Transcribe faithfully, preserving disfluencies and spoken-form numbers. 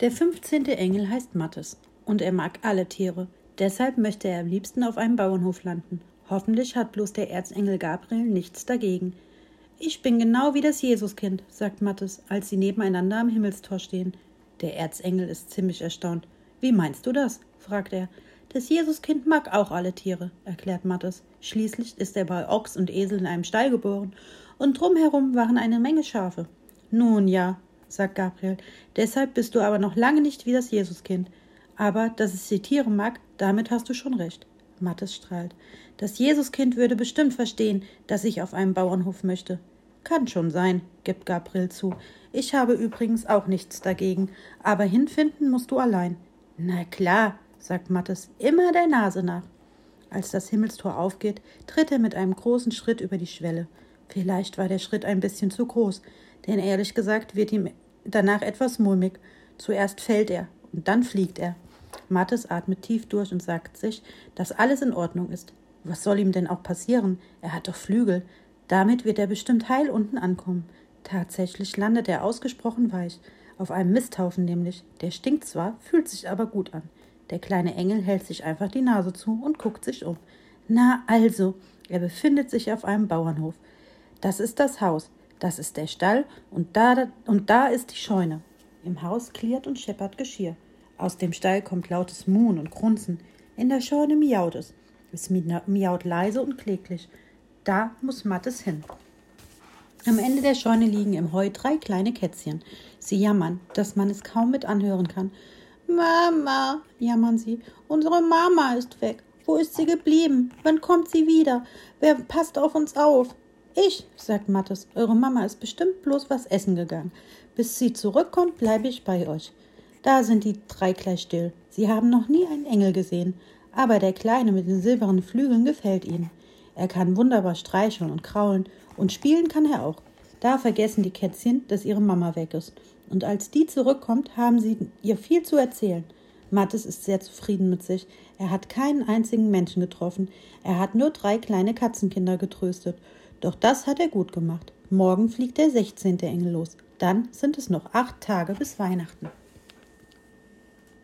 Der fünfzehnte Engel heißt Mattes und er mag alle Tiere. Deshalb möchte er am liebsten auf einem Bauernhof landen. Hoffentlich hat bloß der Erzengel Gabriel nichts dagegen. »Ich bin genau wie das Jesuskind«, sagt Mattes, als sie nebeneinander am Himmelstor stehen. Der Erzengel ist ziemlich erstaunt. »Wie meinst du das?«, fragt er. »Das Jesuskind mag auch alle Tiere«, erklärt Mattes. Schließlich ist er bei Ochs und Esel in einem Stall geboren und drumherum waren eine Menge Schafe. »Nun ja«, sagt Gabriel, »deshalb bist du aber noch lange nicht wie das Jesuskind. Aber, dass es die Tiere mag, damit hast du schon recht.« Mattes strahlt. »Das Jesuskind würde bestimmt verstehen, dass ich auf einem Bauernhof möchte.« »Kann schon sein«, gibt Gabriel zu. »Ich habe übrigens auch nichts dagegen, aber hinfinden musst du allein.« »Na klar«, sagt Mattes, »immer der Nase nach.« Als das Himmelstor aufgeht, tritt er mit einem großen Schritt über die Schwelle. Vielleicht war der Schritt ein bisschen zu groß, denn ehrlich gesagt wird ihm danach etwas mulmig. Zuerst fällt er und dann fliegt er. Mattes atmet tief durch und sagt sich, dass alles in Ordnung ist. Was soll ihm denn auch passieren? Er hat doch Flügel. Damit wird er bestimmt heil unten ankommen. Tatsächlich landet er ausgesprochen weich. Auf einem Misthaufen nämlich. Der stinkt zwar, fühlt sich aber gut an. Der kleine Engel hält sich einfach die Nase zu und guckt sich um. Na also, er befindet sich auf einem Bauernhof. Das ist das Haus, das ist der Stall und da, und da ist die Scheune. Im Haus klirrt und scheppert Geschirr. Aus dem Stall kommt lautes Muhen und Grunzen. In der Scheune miaut es. Es miaut leise und kläglich. Da muss Mattes hin. Am Ende der Scheune liegen im Heu drei kleine Kätzchen. Sie jammern, dass man es kaum mit anhören kann. »Mama«, jammern sie, »unsere Mama ist weg. Wo ist sie geblieben? Wann kommt sie wieder? Wer passt auf uns auf?« »Ich«, sagt Mattes, »eure Mama ist bestimmt bloß was essen gegangen. Bis sie zurückkommt, bleibe ich bei euch.« Da sind die drei gleich still. Sie haben noch nie einen Engel gesehen. Aber der Kleine mit den silbernen Flügeln gefällt ihnen. Er kann wunderbar streicheln und kraulen und spielen kann er auch. Da vergessen die Kätzchen, dass ihre Mama weg ist. Und als die zurückkommt, haben sie ihr viel zu erzählen. Mattes ist sehr zufrieden mit sich. Er hat keinen einzigen Menschen getroffen. Er hat nur drei kleine Katzenkinder getröstet. Doch das hat er gut gemacht. Morgen fliegt der sechzehnte Engel los. Dann sind es noch acht Tage bis Weihnachten.